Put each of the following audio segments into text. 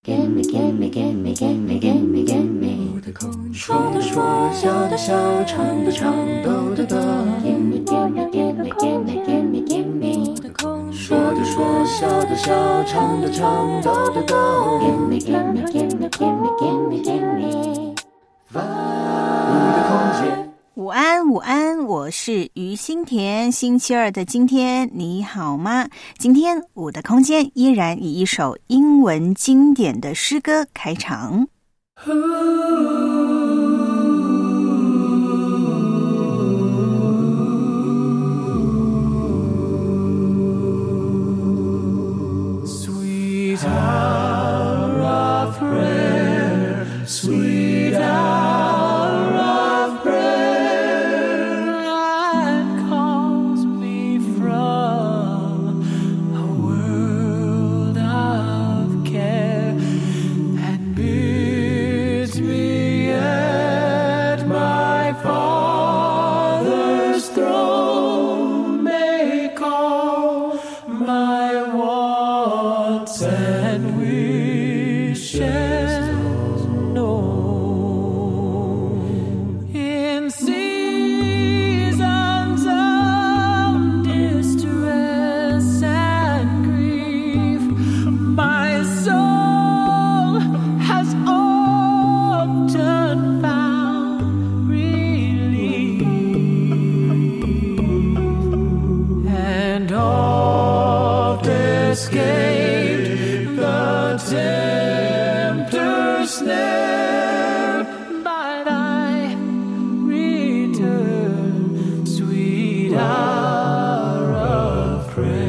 Gimme, gimme, gimme, gimme, gimme, gimme. 说的说，笑的笑，唱的唱，抖的抖。Gimme, gimme, gimme, gimme, gimme, gimme. 说的说，笑的笑，唱的唱，抖的抖。Gimme, gimme, gimme, gimme, gimme, gimme. 我的空间。 午安，午安，我是于心田。星期二的今天，你好吗？今天我的空间依然以一首英文经典的诗歌开场。 Sweet hour of prayer, sweet hour of prayer, that calls me from a world of care and bids me at my Father's throne make all my wants and wishes known. In seasons of distress and grief, my soul has often found relief, and oft escaped the tempter's snare by thy return, sweet hour of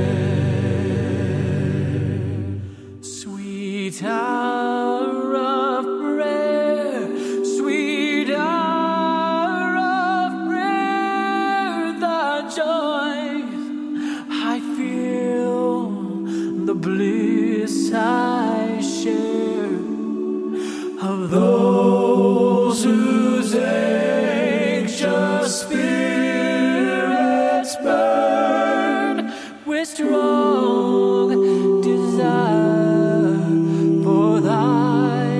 prayer. Sweet hour of prayer, sweet hour of prayer, the joys I feel, the bliss I share of those whose anxious spirits burn with strong desire for thy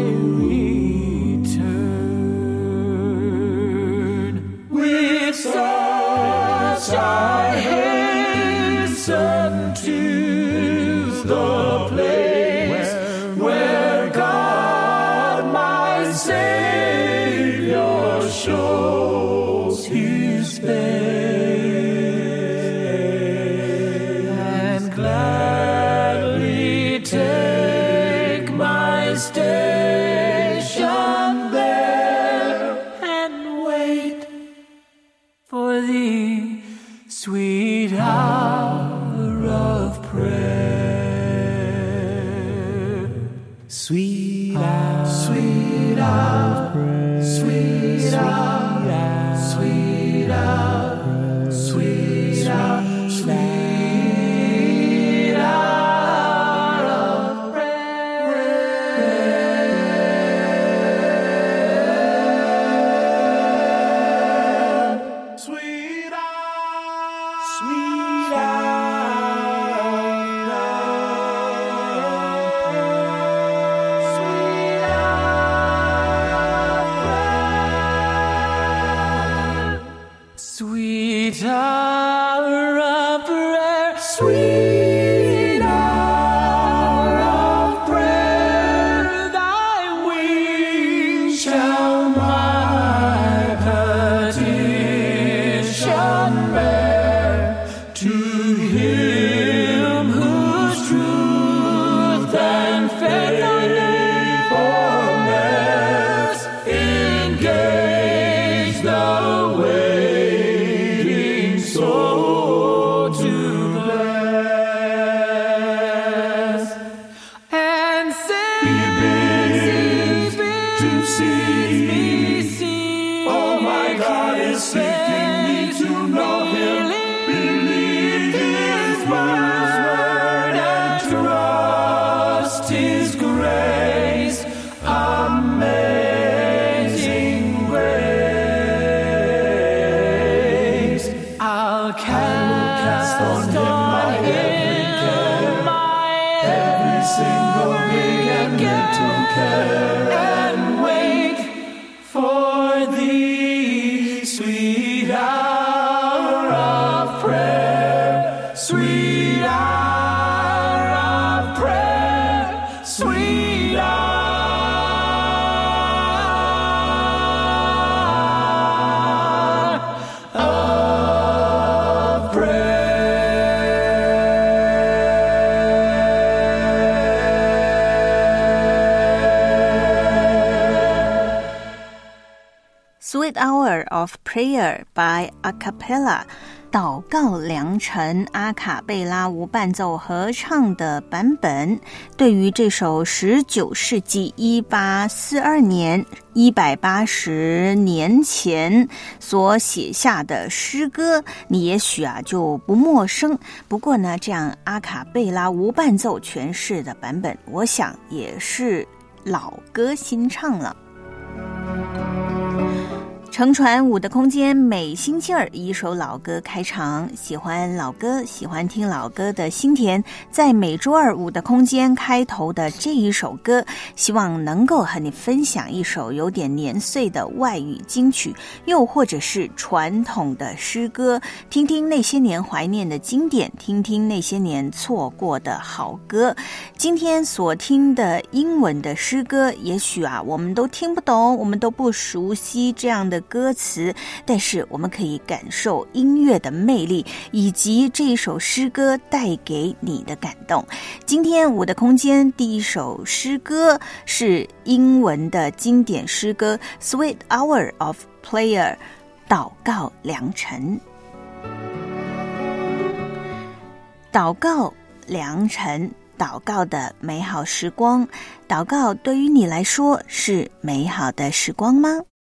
return. With such I hasten to the place where God my Savior shows his face, and gladly take my station there and wait for thee, sweet hour of prayer. Sweet hour, sweet hour, sweet hour, sweet hour, sweet hour, sweet hour of prayer. Sweet hour, sweet Sweet hour of prayer, sweet hour of prayer, thy wings shall my petition bear to him whose truth and faithfulness engage the waiting soul to bless. And since to see me, oh my God is seeking me to know him, believe his word and trust his grace. Amazing grace. I'll cast on him my every care, every single thing and get to Sweet Hour of Prayer by A Cappella 祷告良辰阿卡贝拉无伴奏合唱的版本，对于这首19世纪1842年180年前所写下的诗歌，你也许就不陌生。不过呢，这样阿卡贝拉无伴奏诠释的版本，我想也是老歌新唱了。乘船舞的空间，每星期二一首老歌开场。喜欢老歌，喜欢听老歌的心田，在每周二舞的空间开头的这一首歌，希望能够和你分享一首有点年岁的外语金曲，又或者是传统的诗歌，听听那些年怀念的经典，听听那些年错过的好歌。今天所听的英文的诗歌，也许我们都听不懂，我们都不熟悉这样的歌词，但是我们可以感受音乐的魅力，以及这一首诗歌带给你的感动。今天我的空间第一首诗歌是英文的经典诗歌 Sweet Hour of Prayer 祷告良辰。祷告良辰，祷告的美好时光。祷告对于你来说是美好的时光吗？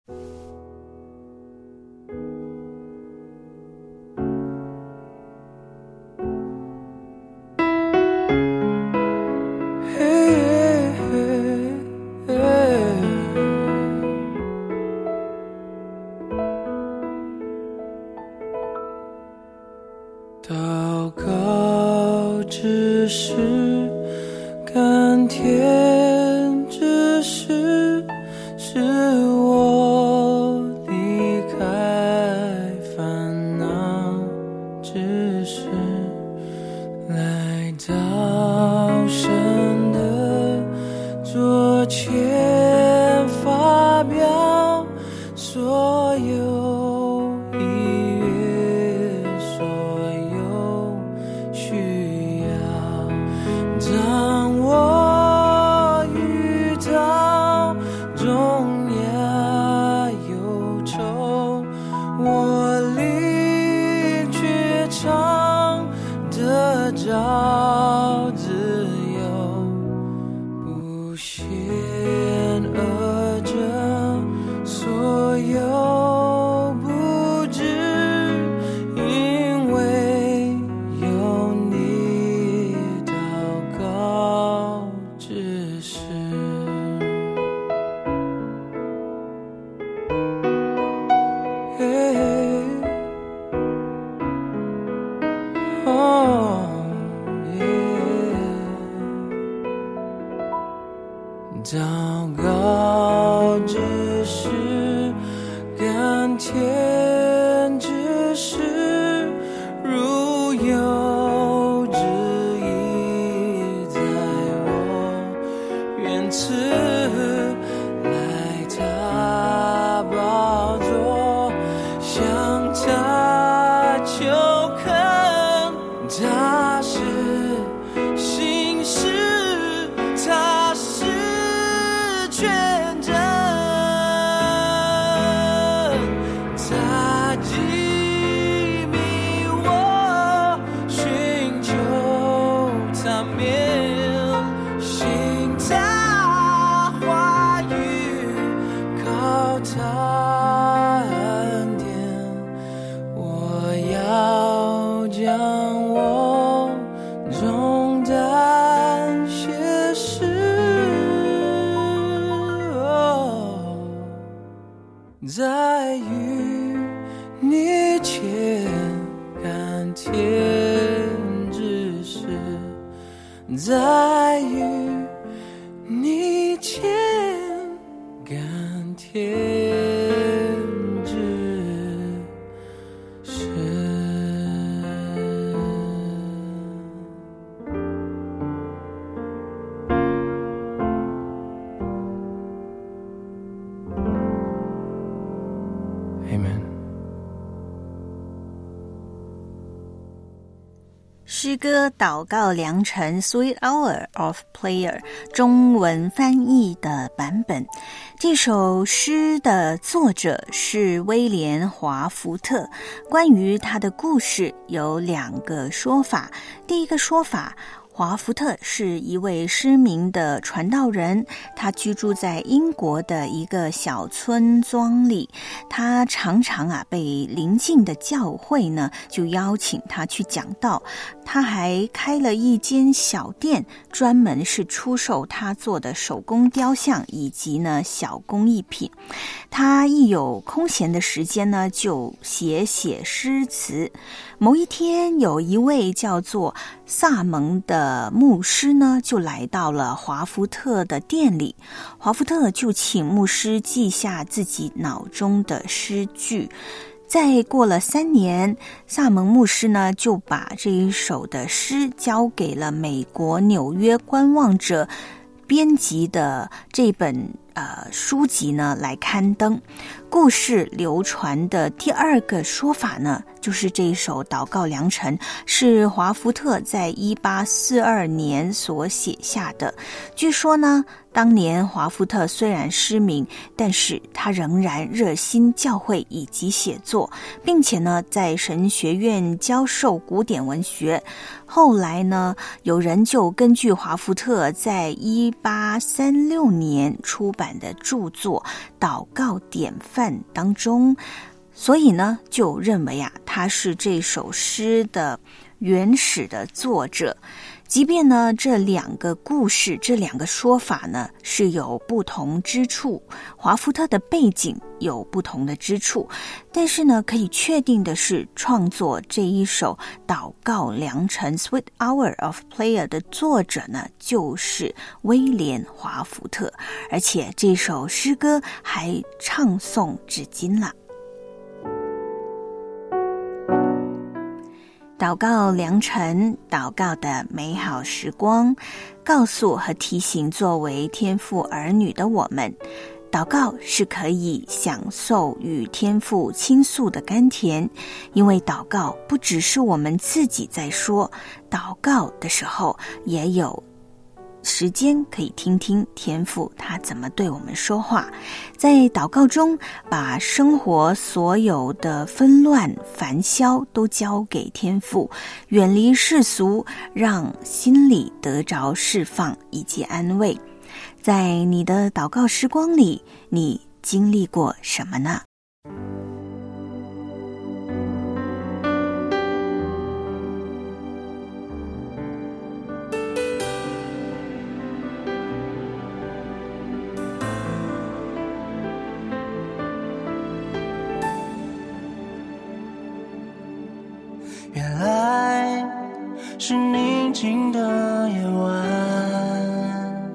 祷告只是甘甜之事，是我离开烦恼之事，来到神的桌前发表所有意愿，所有需要。当我遇到重压忧愁，我灵却常得着自由，不限恶者所有不知，因为有你祷告之时。祷告只是甘甜之事，如有旨意在我愿赐来他宝座，向他求恳，他是信实，他是全真，他记密我寻求他面，信他话语，靠他恩典，我要将我重担卸释，在于你前甘甜之时，在于你前甘甜之时。 诗歌祷告良辰 Sweet Hour of Prayer 中文翻译的版本。这首诗的作者是威廉·华福特，关于他的故事有2个说法。第一个说法，华福特是一位失明的传道人，他居住在英国的一个小村庄里，他常常被邻近的教会呢就邀请他去讲道，他还开了一间小店，专门是出售他做的手工雕像以及呢小工艺品。他一有空闲的时间呢就写诗词。某一天，有一位叫做萨蒙的牧师呢就来到了华福特的店里，华福特就请牧师记下自己脑中的诗句。再过了3年，萨蒙牧师呢就把这一首的诗交给了美国纽约观望者编辑的这本书籍呢来刊登。故事流传的第2个说法呢，就是这一首祷告良辰是华福特在1842年所写下的。据说呢，当年华福特虽然失明，但是他仍然热心教会以及写作，并且呢在神学院教授古典文学。后来呢，有人就根据华福特在1836年出版的著作《祷告典范》当中，所以呢就认为他是这首诗的原始的作者。即便呢这2个故事，这2个说法呢是有不同之处，华福特的背景有不同的之处，但是呢可以确定的是，创作这一首祷告良辰 Sweet Hour of Prayer 的作者呢就是威廉·华福特，而且这首诗歌还唱诵至今了。祷告良辰，祷告的美好时光，告诉和提醒作为天父儿女的我们，祷告是可以享受与天父倾诉的甘甜，因为祷告不只是我们自己在说，祷告的时候也有时间可以听听天父他怎么对我们说话。在祷告中，把生活所有的纷乱烦嚣都交给天父，远离世俗，让心里得着释放以及安慰。在你的祷告时光里，你经历过什么呢？ 原来是宁静的夜晚，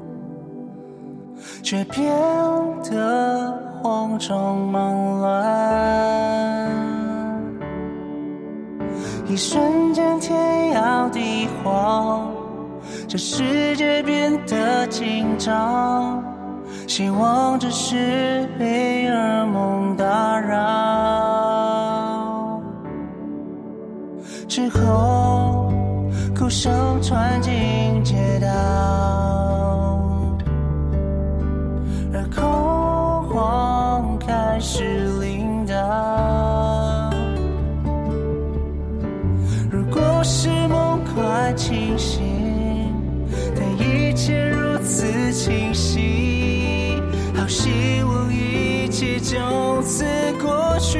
却变得慌张忙乱。一瞬间天摇地晃，这世界变得紧张，希望只是被噩梦打扰。之后哭声传进街道，而恐慌开始领导。如果是梦快清醒，但一切如此清晰，好希望一切就此过去。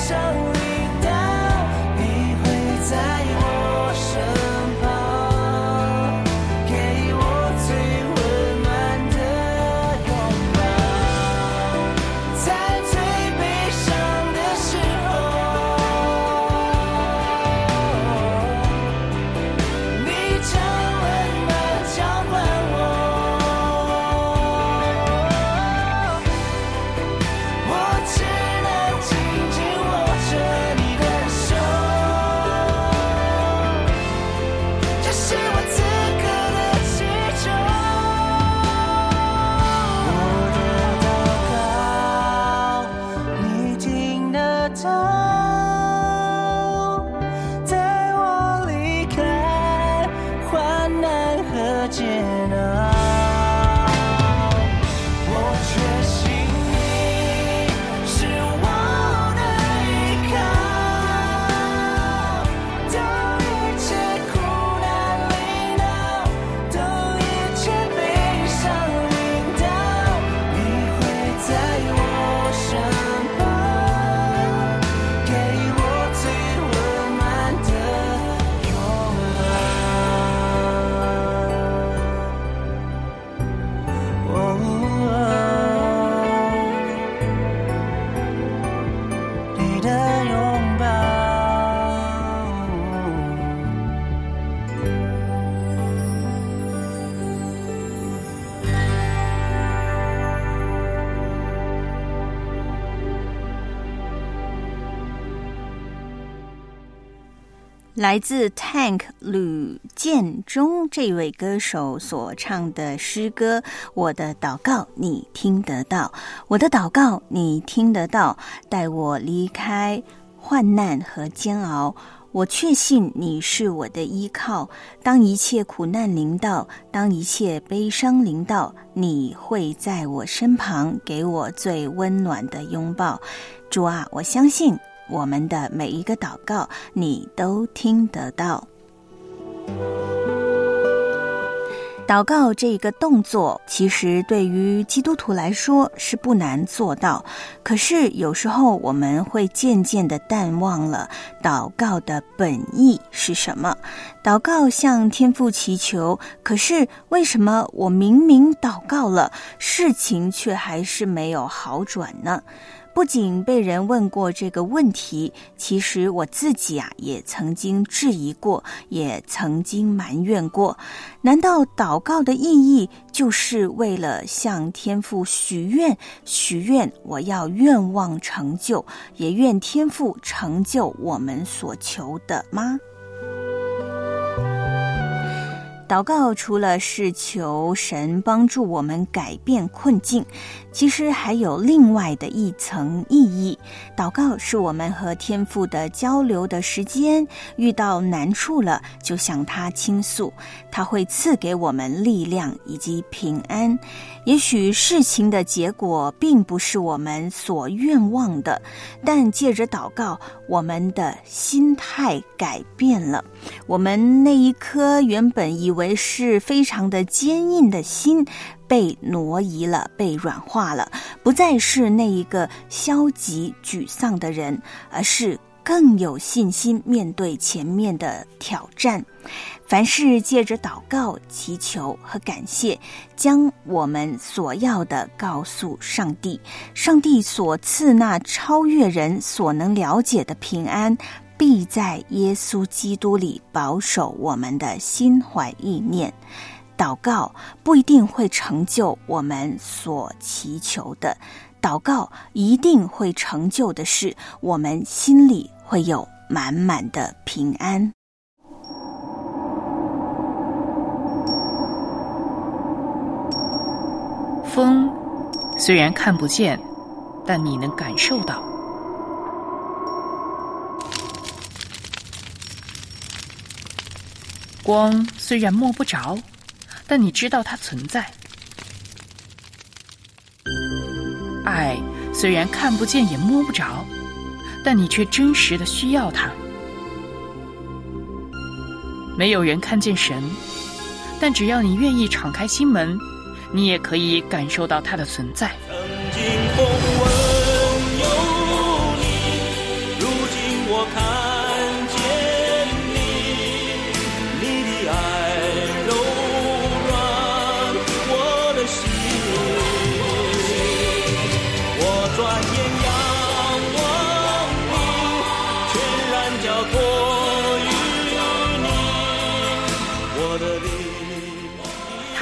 上领导，你会在我身旁，给我最温暖的拥抱。在最悲伤的时候，你将温暖交换我，我只能紧紧握着你的手，这是我此刻的祈求。我的祷告，你听得到，在我离开患难和煎熬，我确信你是我的依靠。当一切苦难临到，当一切悲伤临到，你会在我身旁，给我最温暖的拥抱。你的拥抱。 来自 Tank 吕建中这位歌手所唱的诗歌，我的祷告你听得到，我的祷告你听得到，带我离开患难和煎熬，我确信你是我的依靠。当一切苦难临到，当一切悲伤临到，你会在我身旁，给我最温暖的拥抱。主啊，我相信我们的每一个祷告你都听得到。祷告这个动作其实对于基督徒来说是不难做到，可是有时候我们会渐渐的淡忘了祷告的本意是什么。祷告向天父祈求，可是为什么我明明祷告了，事情却还是没有好转呢？不仅被人问过这个问题，其实我自己也曾经质疑过，也曾经埋怨过。难道祷告的意义就是为了向天父许愿我要愿望成就，也愿天父成就我们所求的吗？祷告除了是求神帮助我们改变困境，其实还有另外的一层意义。祷告是我们和天父的交流的时间，遇到难处了就向他倾诉，他会赐给我们力量以及平安。也许事情的结果并不是我们所愿望的，但借着祷告，我们的心态改变了，我们那一颗原本以为是非常的坚硬的心被挪移了，被软化了，不再是那一个消极沮丧的人，而是更有信心面对前面的挑战。凡事借着祷告、祈求和感谢，将我们所要的告诉上帝，上帝所赐那超越人所能了解的平安，必在耶稣基督里保守我们的心怀意念。祷告不一定会成就我们所祈求的，祷告一定会成就的是，我们心里会有满满的平安。 风虽然看不见，但你能感受到。光虽然摸不着，但你知道它存在。爱虽然看不见也摸不着，但你却真实的需要它。没有人看见神，但只要你愿意敞开心门，你也可以感受到它的存在。 曾经风闻有你，如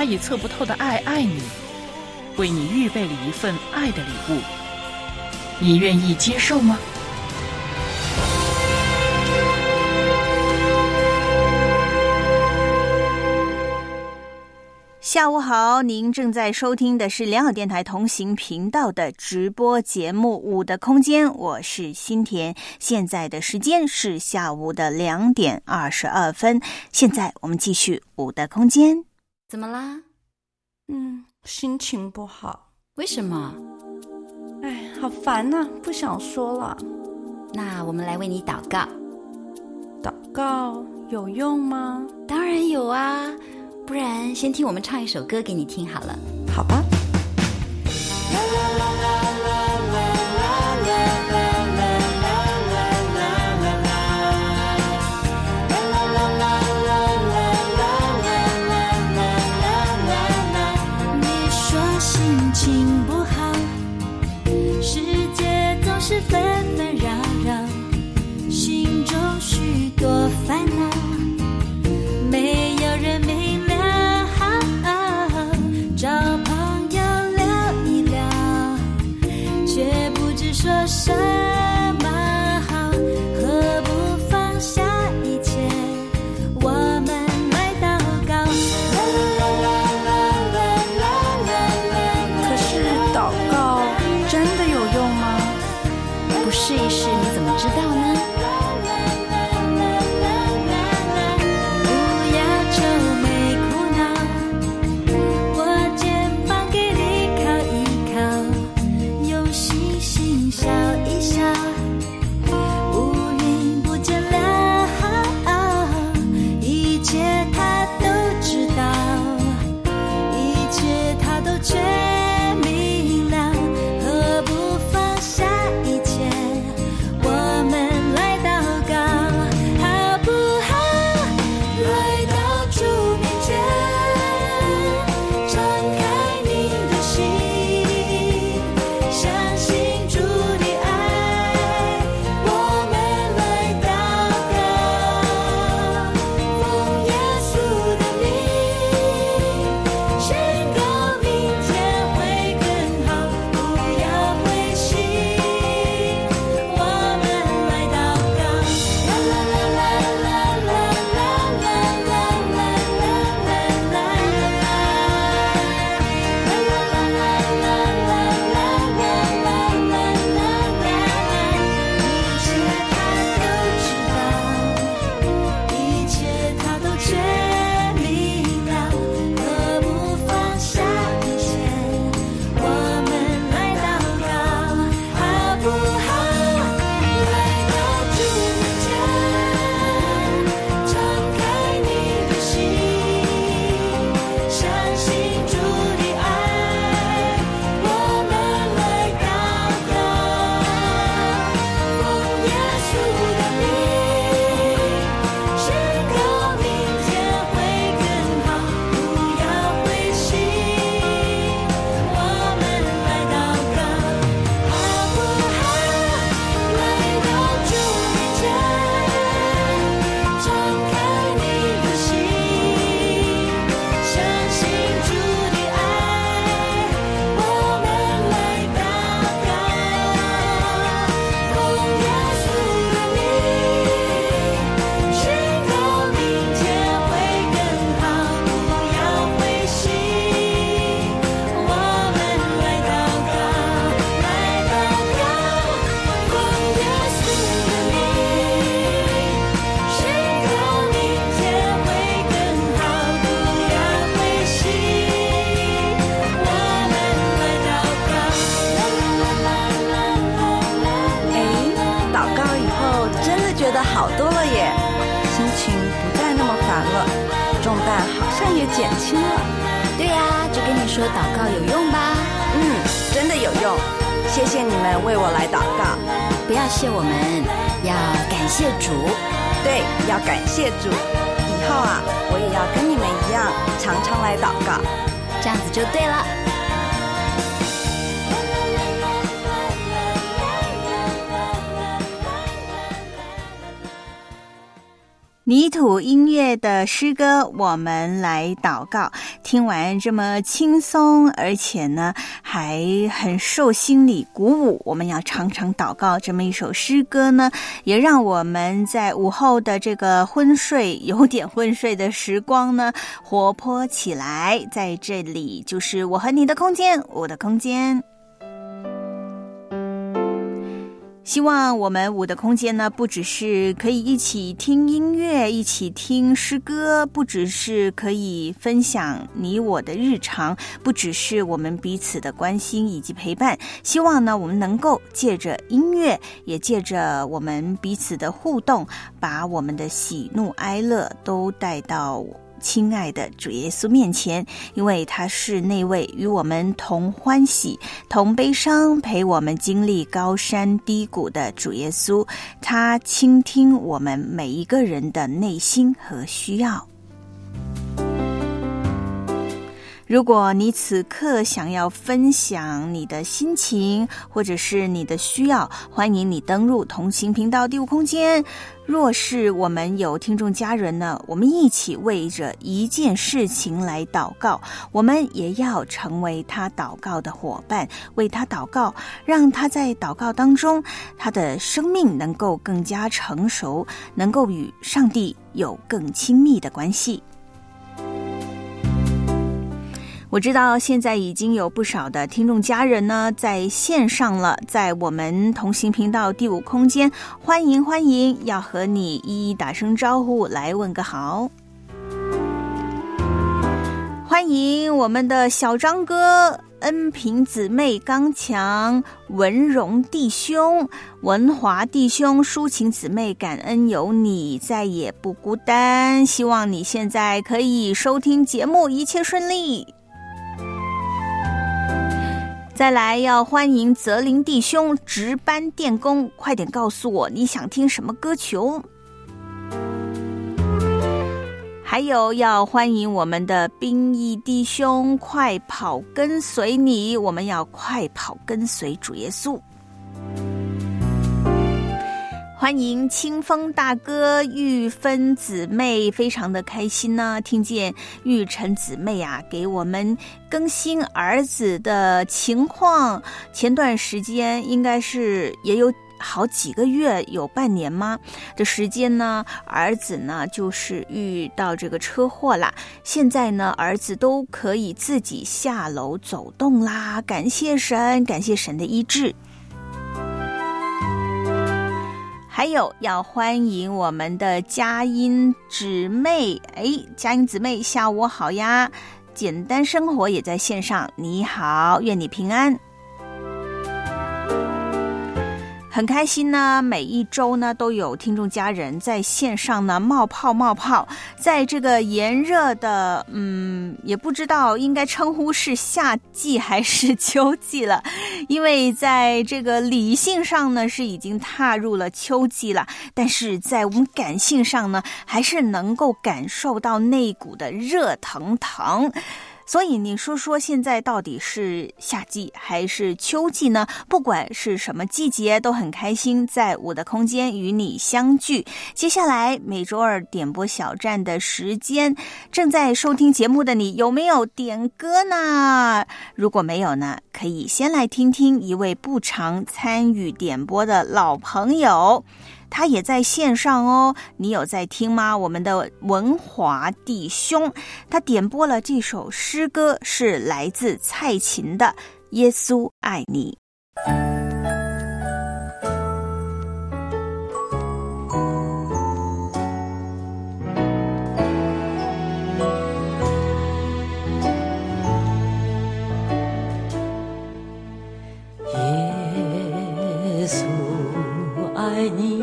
他以测不透的爱爱你，为你预备了一份爱的礼物，你愿意接受吗？ 下午好，您正在收听的是良好电台同行频道的直播节目《舞的空间》，我是新田，现在的时间是下午的2点22分。现在我们继续《舞的空间》。 怎么啦？ 心情不好。 为什么？ 好烦呐，不想说了。 那我们来为你祷告。 祷告有用吗？ 当然有啊，不然先听我们唱一首歌给你听好了。 好吧。 你说心情不好，世界总是纷纷扰扰，心中许多烦恼，没有人明了，找朋友聊一聊，却不知说什么好，何不放下一切，我们来祷告。 可是祷告真的有用吗？ 不试一试你怎么知道呢？ 不要愁眉苦恼，我肩膀给你靠一靠，用星星笑一笑，乌云不见了，一切他都知道，一切他都全明了，何不放下一切，我们来祷告，好不好？来到主面前，敞开你的心，相信主的爱，我们来祷告，奉耶稣的名，宣告明天会更好，不要灰心，我们来祷告。啦啦啦啦啦啦啦啦啦啦啦啦一切他都知道，一切他都全明了，何不放下一切，我们来祷告，好不好？来到主面前，敞开你的心，相信主的爱，我们来祷告，奉耶稣的名，宣告明天会更好，不要灰心，我们来祷告，好不好？来到主面前，敞开你的心，相信主的爱，我们来祷告，奉耶稣的名，宣告明天会更好，不要灰心，我们来祷告，来祷告，奉耶稣的名，宣告明天会更好，不要灰心，我们来祷告。 祷告以后真的觉得好多了耶，心情不再那么烦了，重担好像也减轻了。 对呀，就跟你说祷告有用吧。 真的有用，谢谢你们为我来祷告。 不要谢我们，要感谢主。 对，要感谢主。以后啊，我也要跟你们一样，常常来祷告。 这样子就对了。 泥土音乐的诗歌，我们来祷告。听完这么轻松，而且呢还很受心理鼓舞，我们要常常祷告。这么一首诗歌呢，也让我们在午后的这个有点昏睡的时光呢，活泼起来。在这里就是我和你的空间，我的空间。希望我们舞的空间呢，不只是可以一起听音乐，一起听诗歌，不只是可以分享你我的日常，不只是我们彼此的关心以及陪伴。希望呢，我们能够借着音乐，也借着我们彼此的互动，把我们的喜怒哀乐都带到亲爱的主耶稣面前，因为他是那位与我们同欢喜同悲伤，陪我们经历高山低谷的主耶稣。他倾听我们每一个人的内心和需要。如果你此刻想要分享你的心情或者是你的需要，欢迎你登入同行频道第5空间。若是我们有听众家人呢，我们一起为着一件事情来祷告，我们也要成为他祷告的伙伴，为他祷告，让他在祷告当中，他的生命能够更加成熟，能够与上帝有更亲密的关系。我知道现在已经有不少的听众家人呢在线上了，在我们同行频道第5空间，欢迎，要和你一一打声招呼，来问个好。欢迎我们的小张哥、恩平姊妹、刚强、文荣弟兄、文华弟兄、抒情姊妹，感恩有你，再也不孤单。希望你现在可以收听节目，一切顺利。再来要欢迎泽林弟兄、值班电工，快点告诉我你想听什么歌曲哦。还有要欢迎我们的兵役弟兄，快跑跟随你，我们要快跑跟随主耶稣。欢迎清风大哥、玉芬姊妹，非常的开心呢，听见玉晨姊妹啊给我们更新儿子的情况。前段时间应该是也有好几个月，有半年吗的时间呢，儿子呢就是遇到这个车祸啦。现在呢，儿子都可以自己下楼走动啦，感谢神，感谢神的医治。还有要欢迎我们的佳音姊妹，佳音姊妹下午好呀，简单生活也在线上，你好，愿你平安。很开心呢，每一周呢都有听众家人在线上呢冒泡，在这个炎热的也不知道应该称呼是夏季还是秋季了，因为在这个理性上呢是已经踏入了秋季了，但是在我们感性上呢还是能够感受到那股的热腾腾。所以你说现在到底是夏季还是秋季呢？不管是什么季节，都很开心在我的空间与你相聚。接下来每周二点播小站的时间，正在收听节目的你有没有点歌呢？如果没有呢，可以先来听听一位不常参与点播的老朋友，他也在线上哦，你有在听吗？我们的文华弟兄，他点播了这首诗歌，是来自蔡琴的《耶稣爱你》。 耶稣爱你，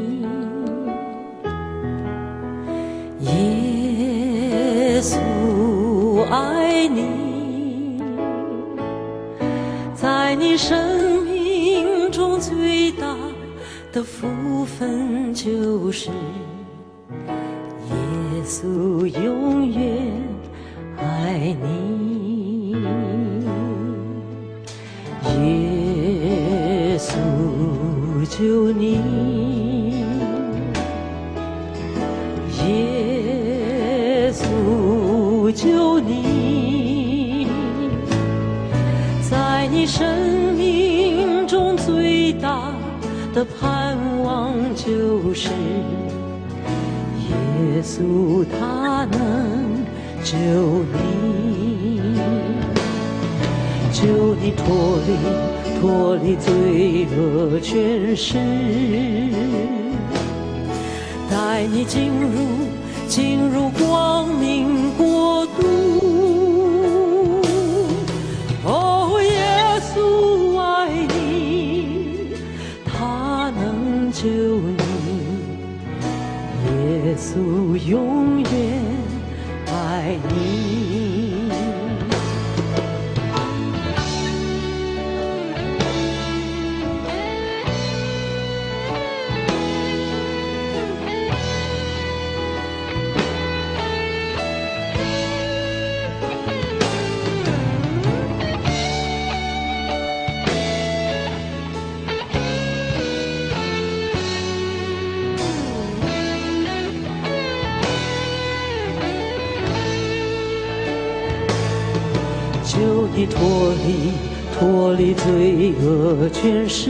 耶稣爱你，在你生命中最大的福分就是耶稣永远爱你，耶稣救你， 耶稣救你，在你生命中最大的盼望就是耶稣他能救你，救你脱离罪恶权势，带你进入光明国度。哦，耶稣爱你，他能救你，耶稣永远爱你。救你脱离罪恶权势，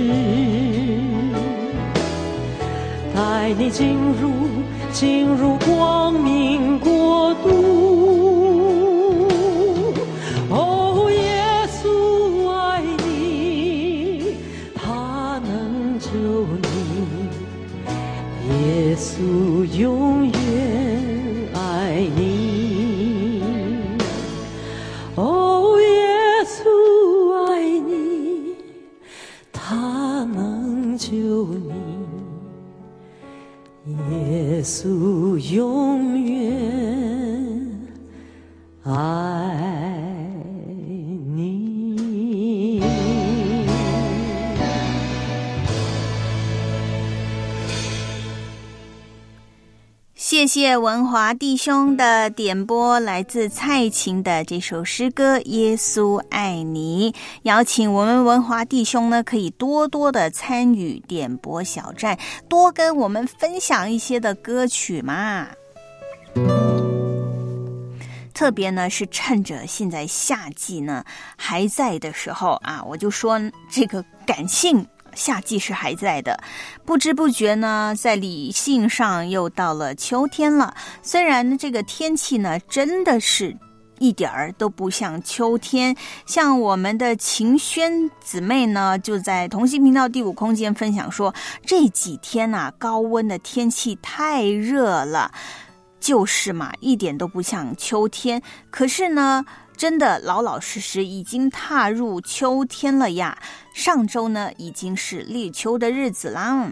带你进入光明国度。哦，耶稣爱你，他能救你，耶稣永远爱你。哦，耶稣爱你，他能救你，耶稣永远爱你。 谢谢文华弟兄的点播，来自蔡琴的这首诗歌《耶稣爱你》。邀请我们文华弟兄呢，可以多多的参与点播小站，多跟我们分享一些的歌曲嘛。特别呢是趁着现在夏季呢还在的时候啊，我就说这个感性夏季是还在的，不知不觉呢在理性上又到了秋天了。虽然这个天气呢真的是一点儿都不像秋天，像我们的晴轩姊妹呢就在同心频道第5空间分享说，这几天啊高温的天气太热了，就是嘛，一点都不像秋天。可是呢真的老老实实已经踏入秋天了呀，上周呢已经是立秋的日子啦。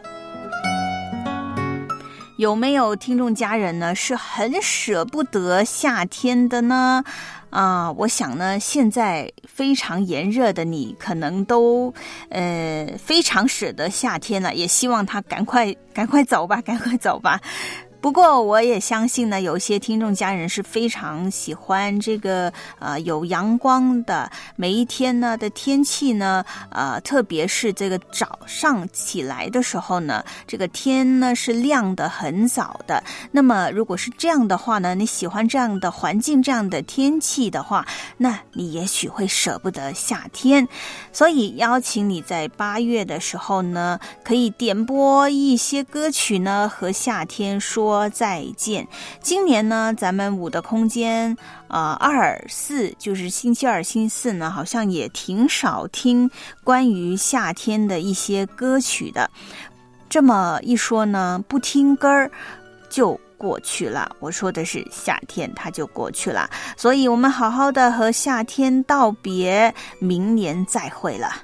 有没有听众家人呢是很舍不得夏天的呢？我想呢现在非常炎热的你可能都非常舍得夏天了，也希望它赶快走吧，赶快走吧。不过我也相信呢，有些听众家人是非常喜欢这个有阳光的每一天呢的天气呢，特别是这个早上起来的时候呢，这个天呢是亮得很早的。那么如果是这样的话呢，你喜欢这样的环境这样的天气的话，那你也许会舍不得夏天。所以邀请你在8月的时候呢，可以点播一些歌曲呢和夏天说再见。今年呢咱们5的空间2、4就是星期二星期四呢好像也挺少听关于夏天的一些歌曲的。这么一说呢，不听歌儿就过去了，我说的是夏天它就过去了，所以我们好好的和夏天道别，明年再会了。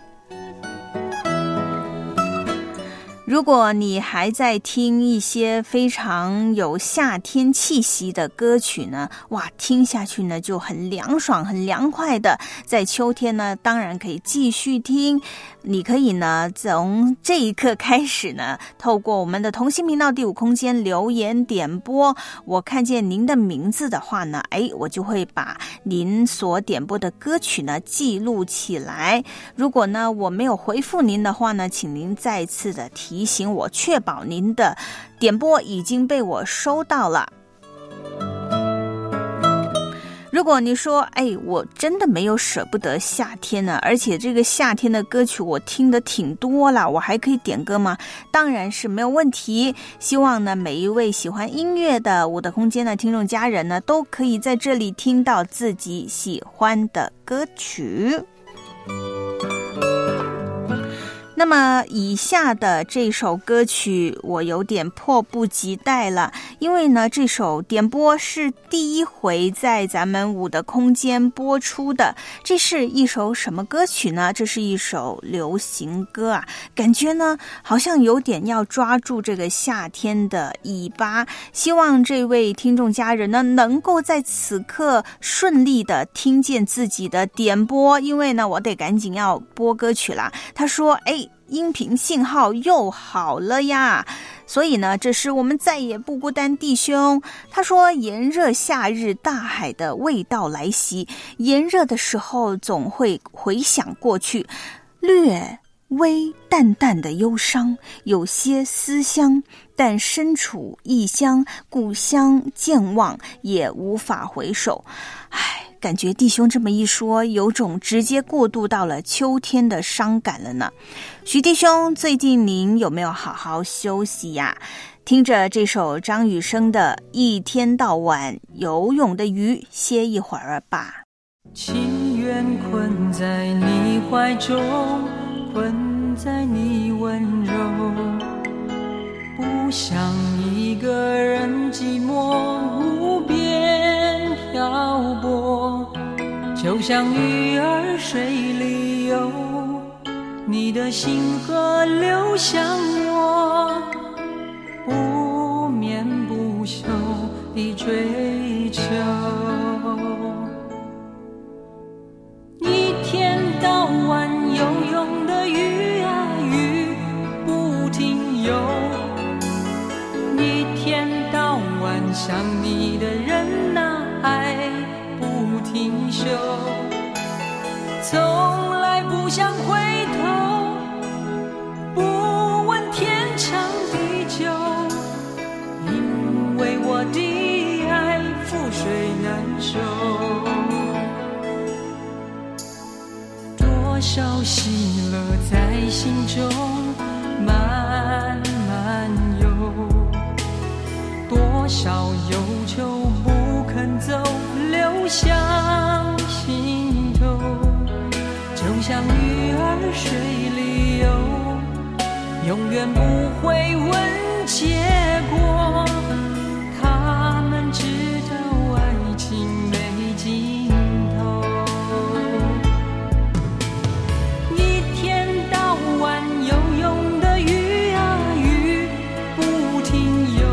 如果你还在听一些非常有夏天气息的歌曲呢，哇，听下去呢就很凉爽很凉快的。在秋天呢当然可以继续听，你可以呢从这一刻开始呢，透过我们的同心频道第5空间留言点播，我看见您的名字的话呢，我就会把您所点播的歌曲呢记录起来。如果呢我没有回复您的话呢，请您再次的提提醒我，确保您的点播已经被我收到了。如果你说我真的没有舍不得夏天呢，而且这个夏天的歌曲我听得挺多了，我还可以点歌吗？当然是没有问题。希望呢每一位喜欢音乐的我的空间的听众家人呢，都可以在这里听到自己喜欢的歌曲。那么以下的这首歌曲我有点迫不及待了，因为呢这首点播是第一回在咱们五的空间播出的。这是一首什么歌曲呢？这是一首流行歌啊，感觉呢好像有点要抓住这个夏天的尾巴。希望这位听众家人呢能够在此刻顺利的听见自己的点播，因为呢我得赶紧要播歌曲啦。他说音频信号又好了呀，所以呢这是我们再也不孤单弟兄。他说炎热夏日，大海的味道来袭，炎热的时候总会回想过去，略微淡淡的忧伤，有些思乡，但身处异乡，故乡健忘，也无法回首。感觉弟兄这么一说，有种直接过渡到了秋天的伤感了呢。徐弟兄，最近您有没有好好休息呀？听着这首张雨生的《一天到晚游泳的鱼》，歇一会儿吧。 情愿困在你怀中，困在你温柔，不想一个人寂寞无边漂泊，就像鱼儿水里游，你的心河流向我，不眠不休地追求。一天到晚游泳的鱼啊鱼，不停游，一天到晚想你的人啊爱不停休，从来不想回头，不问天长地久，因为我的爱覆水难收。多少喜乐在心中慢慢游，多少忧愁不肯走，流向心头，就像鱼儿水里游，永远不会问结果，他们知道爱情没尽头。一天到晚游泳的鱼啊鱼，不停游，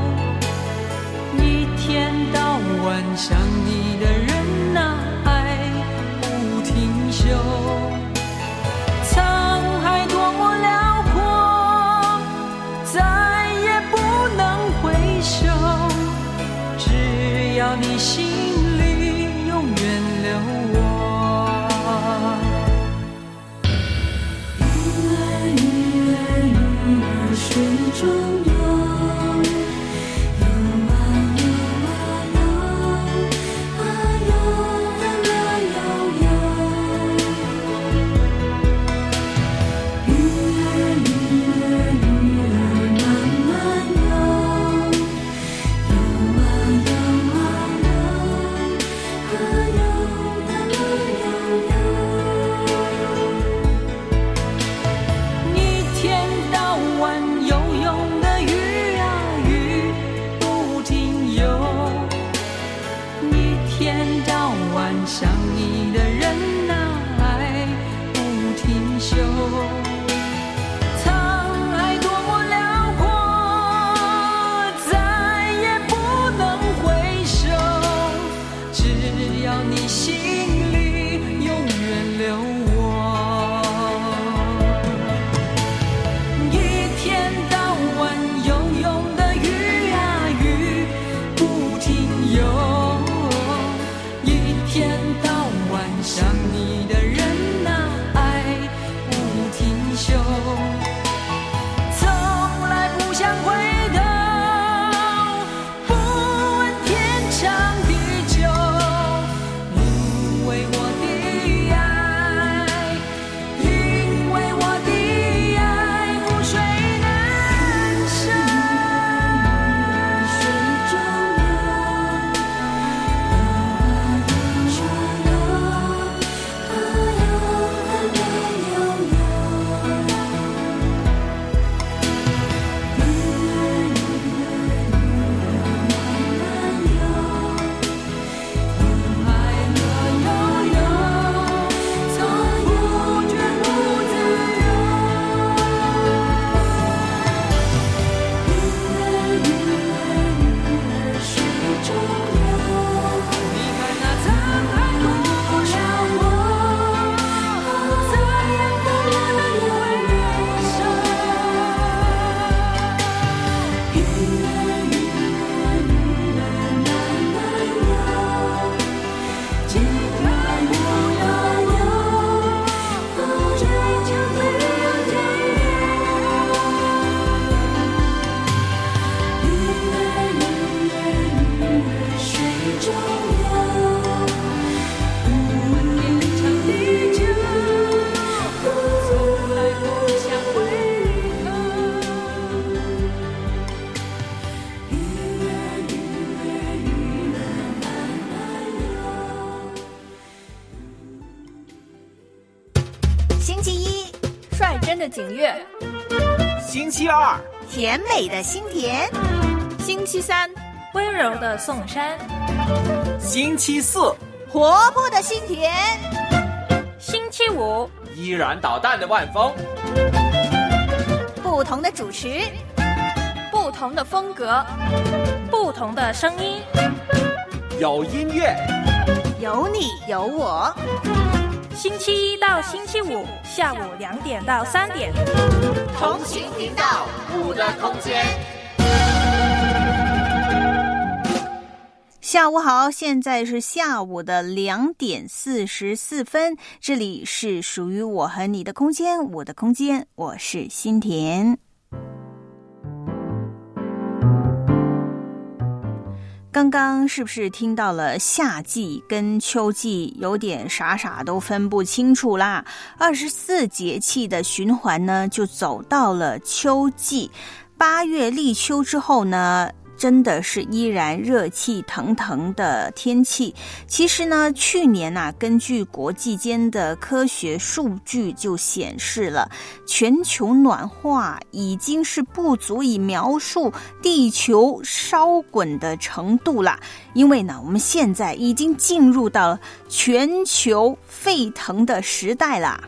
一天到晚想你的人啊爱不停休，沧海多么辽阔，再也不能回首，只要你心里永远留我。鱼儿鱼儿鱼儿水中游，游啊游啊游，啊游啊游游。鱼儿鱼儿鱼儿慢慢游，游啊游啊游，啊游啊游游。一天到晚游泳的鱼啊景月， 星期二甜美的心田， 星期三温柔的宋山， 星期四活泼的心田， 星期五依然捣蛋的万峰。 不同的主持， 不同的风格，不同的声音， 有音乐， 有你有我。 星期一到星期五下午2点到3点， 同行频道5的空间。 下午好，现在是下午的2点44分，这里是属于我和你的空间，我的空间，我是心田。刚刚是不是听到了夏季跟秋季有点傻都分不清楚啦？24节气的循环呢，就走到了秋季。8月立秋之后呢，真的是依然热气腾腾的天气。其实呢，去年根据国际间的科学数据就显示了，全球暖化已经是不足以描述地球烧滚的程度啦。因为呢，我们现在已经进入到全球沸腾的时代啦。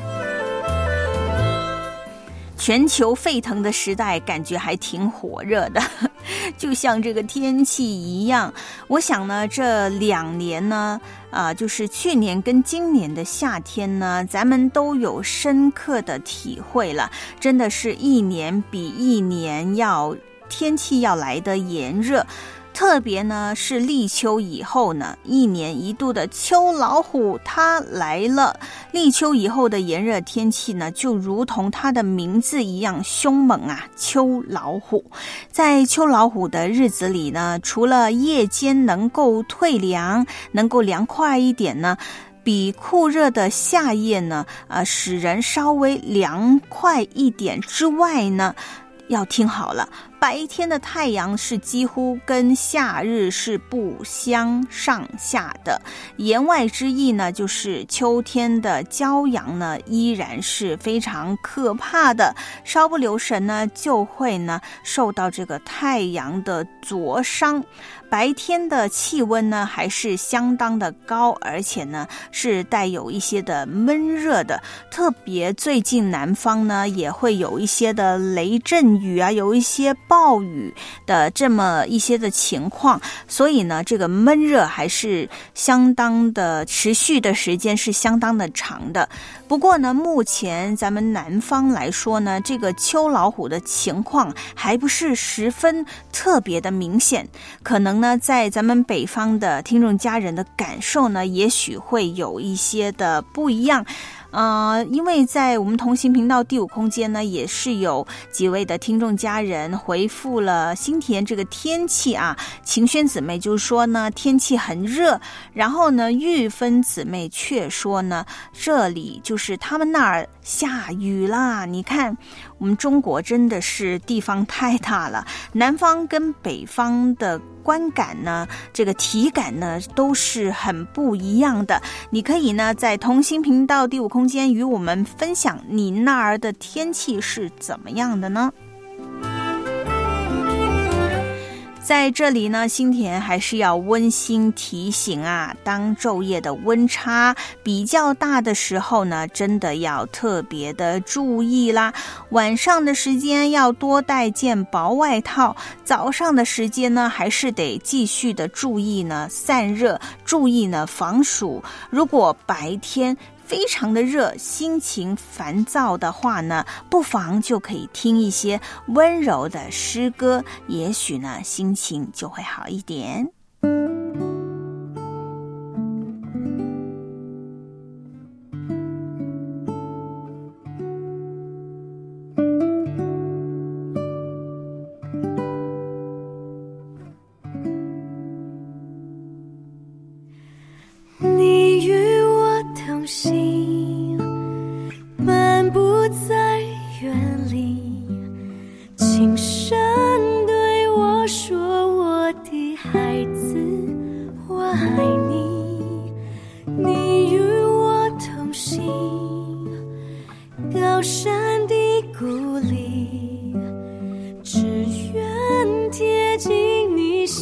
全球沸腾的时代感觉还挺火热的，就像这个天气一样。我想呢，这2年呢，就是去年跟今年的夏天呢，咱们都有深刻的体会了，真的是一年比一年天气要来得炎热。特别呢是立秋以后呢，1年1度的秋老虎它来了。立秋以后的炎热天气呢，就如同它的名字一样凶猛啊，秋老虎。在秋老虎的日子里呢，除了夜间能够退凉，能够凉快一点呢，比酷热的夏夜呢，使人稍微凉快一点之外呢，要听好了，白天的太阳是几乎跟夏日是不相上下的。言外之意呢，就是秋天的骄阳呢，依然是非常可怕的，稍不留神呢，就会呢受到这个太阳的灼伤。白天的气温呢还是相当的高，而且呢是带有一些的闷热的，特别最近南方呢也会有一些的雷阵雨啊，有一些暴雨的这么一些的情况，所以呢这个闷热还是相当的持续的时间是相当的长的。不过呢，目前咱们南方来说呢，这个秋老虎的情况还不是十分特别的明显，可能呢在咱们北方的听众家人的感受呢，也许会有一些的不一样。因为在我们同行频道第5空间呢，也是有几位的听众家人回复了心田这个天气啊。晴轩姊妹就说呢，天气很热，然后呢，玉芬姊妹却说呢，这里就是他们那儿下雨啦。你看，我们中国真的是地方太大了，南方跟北方的观感呢，这个体感呢，都是很不一样的。你可以呢，在同心频道第5空间与我们分享你那儿的天气是怎么样的呢？在这里呢，心田还是要温馨提醒啊，当昼夜的温差比较大的时候呢，真的要特别的注意啦。晚上的时间要多带件薄外套，早上的时间呢，还是得继续的注意呢散热，注意呢防暑。如果白天非常的热，心情烦躁的话呢，不妨就可以听一些温柔的诗歌，也许呢心情就会好一点。 你与我同行，漫步在园里，轻声对我说，我的孩子。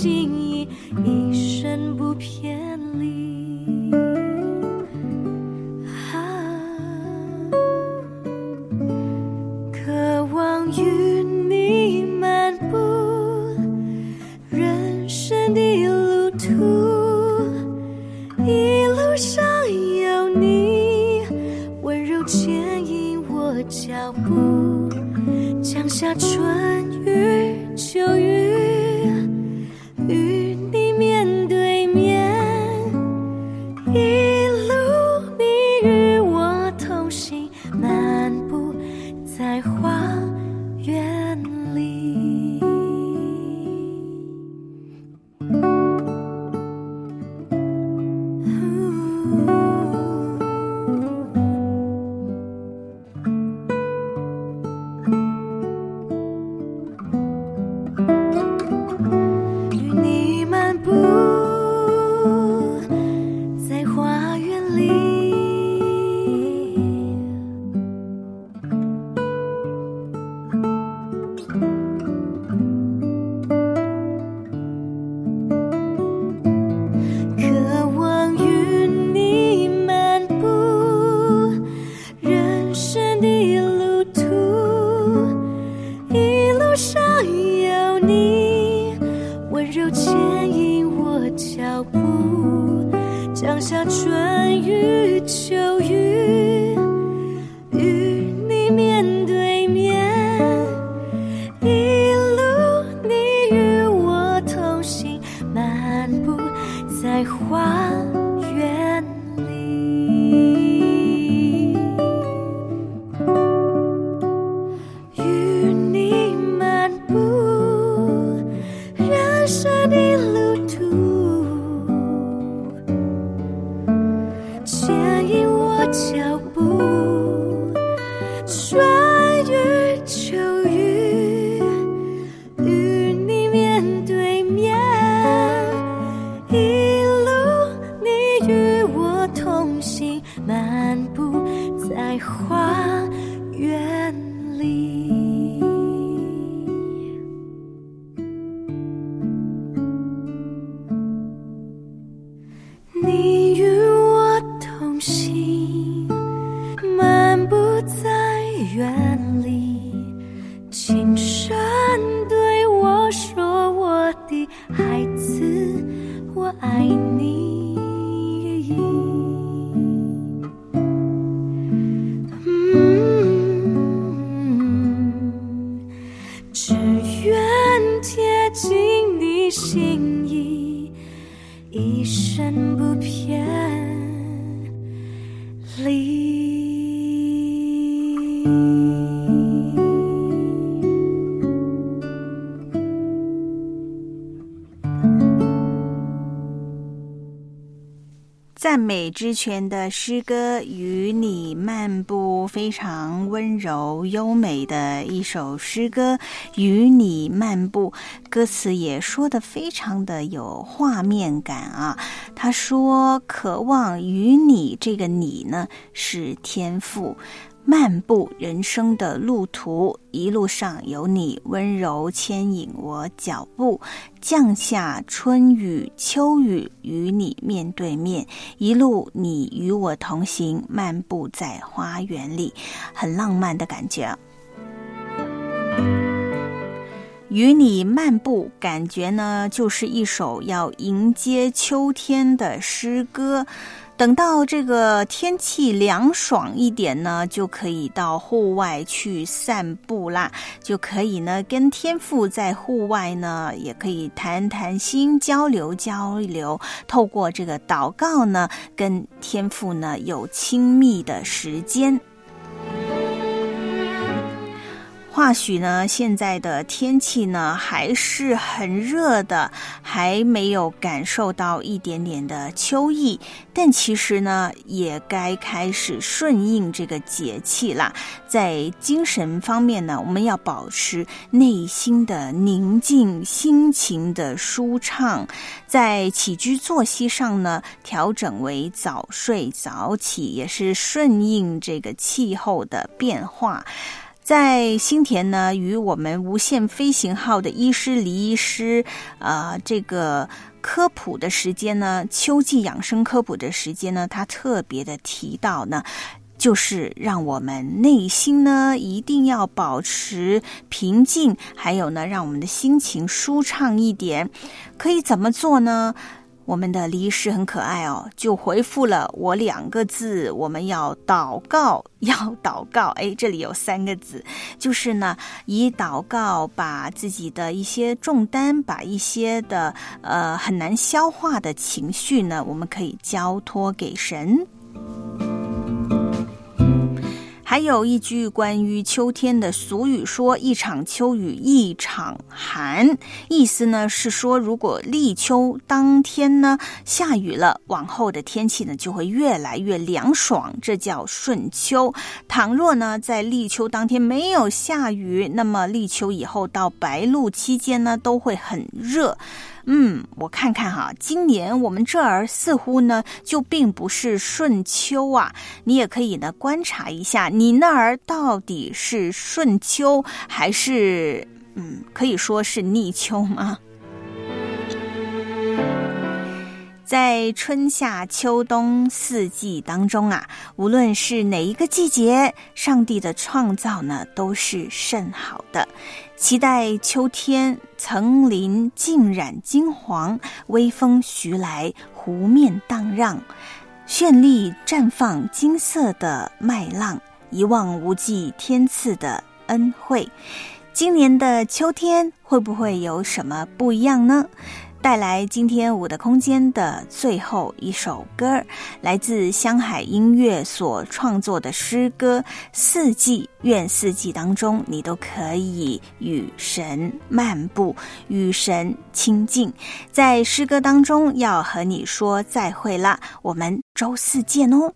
心意，一生不偏离。渴望与你漫步人生的路途，一路上有你温柔牵引我脚步，降下春雨秋雨，与你面对面，一路你与我同行，漫步在花园里。与你漫步在花园里，渴望与你漫步人生的路途，一路上有你温柔牵引我脚步，降下春雨秋雨，与你面对面，一路你与我同行，漫步在花园里。与你漫步人生的路途，牵引我脚步，春雨秋雨，与你面对面，一路你与我同行，漫步在花园里。你与我同行，漫步在园里，轻声对我说，我的孩子，我爱你。只愿贴近你心意，一生不偏离。 赞美之泉的诗歌《与你漫步》，非常温柔优美的一首诗歌《与你漫步》，歌词也说得非常的有画面感啊。他说渴望与你，这个你呢是天父，漫步人生的路途，一路上有你温柔牵引我脚步，降下春雨秋雨，与你面对面，一路你与我同行，漫步在花园里，很浪漫的感觉。与你漫步，感觉呢就是一首要迎接秋天的诗歌。等到这个天气凉爽一点呢，就可以到户外去散步啦，就可以呢跟天父在户外呢也可以谈谈心，交流交流，透过这个祷告呢跟天父呢有亲密的时间。或许呢现在的天气呢还是很热的，还没有感受到一点点的秋意，但其实呢也该开始顺应这个节气啦。在精神方面呢，我们要保持内心的宁静，心情的舒畅。在起居作息上呢，调整为早睡早起，也是顺应这个气候的变化。 在新田呢，与我们无限飞行号的医师李医师这个科普的时间呢，秋季养生科普的时间呢，他特别的提到呢，就是让我们内心呢一定要保持平静，还有呢让我们的心情舒畅一点。可以怎么做呢？我们的李医师很可爱哦，就回复了我2个字，我们要祷告，要祷告。这里有3个字，就是呢以祷告把自己的一些重担，把一些的很难消化的情绪呢，我们可以交托给神。还有一句关于秋天的俗语说，一场秋雨一场寒，意思呢是说，如果立秋当天呢下雨了，往后的天气呢就会越来越凉爽，这叫顺秋。倘若呢在立秋当天没有下雨，那么立秋以后到白露期间呢都会很热。我看看哈，今年我们这儿似乎呢就并不是顺秋啊，你也可以呢观察一下，你那儿到底是顺秋还是可以说是逆秋吗？在春夏秋冬4季当中啊，无论是哪一个季节，上帝的创造呢都是甚好的。期待秋天，层林尽染金黄，微风徐来，湖面荡漾，绚丽绽放金色的麦浪，一望无际天赐的恩惠。今年的秋天会不会有什么不一样呢？带来今天我的空间的最后一首歌，来自香海音乐所创作的诗歌《四季》，愿4季当中你都可以与神漫步，与神亲近。在诗歌当中要和你说再会啦，我们周4见哦。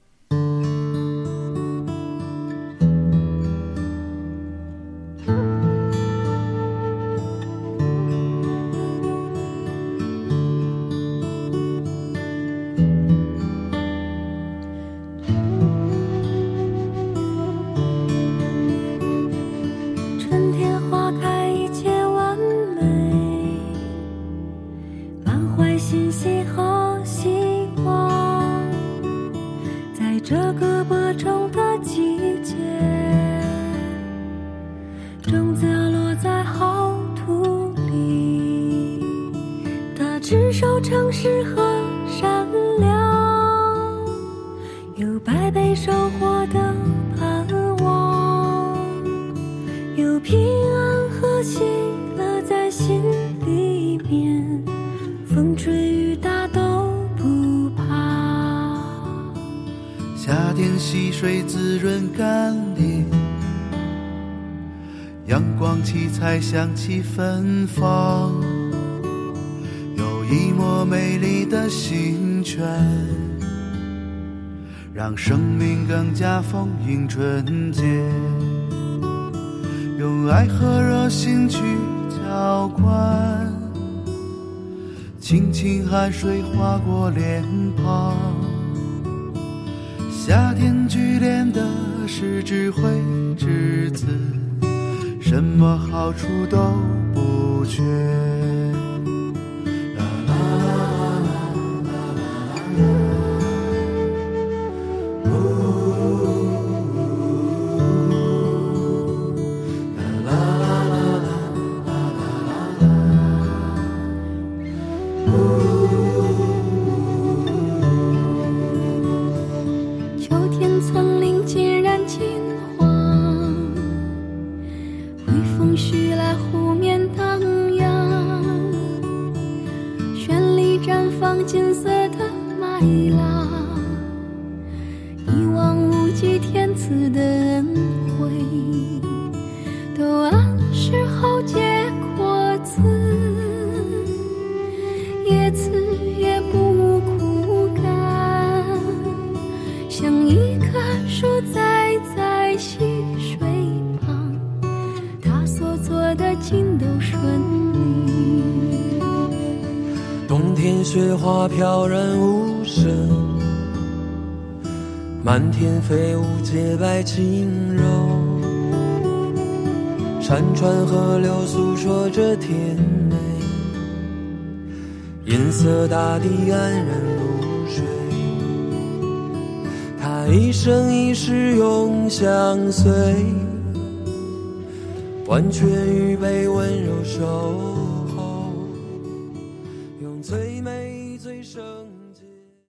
执守诚实和善良，有百倍收获的盼望，有平安和喜乐在心里面，风吹雨打都不怕。 夏天溪水滋润甘霖，阳光七彩香气芬芳，一抹美丽的清泉，让生命更加丰盈纯洁，用爱和热心去浇灌，轻轻汗水划过脸庞。夏天聚敛的是智慧之子，什么好处都不缺。 雪花飘然无声，漫天飞舞洁白轻柔， 山川河流诉说着甜美，银色大地安然入睡，它一生一世永相随，完全预备温柔守候，用最美最圣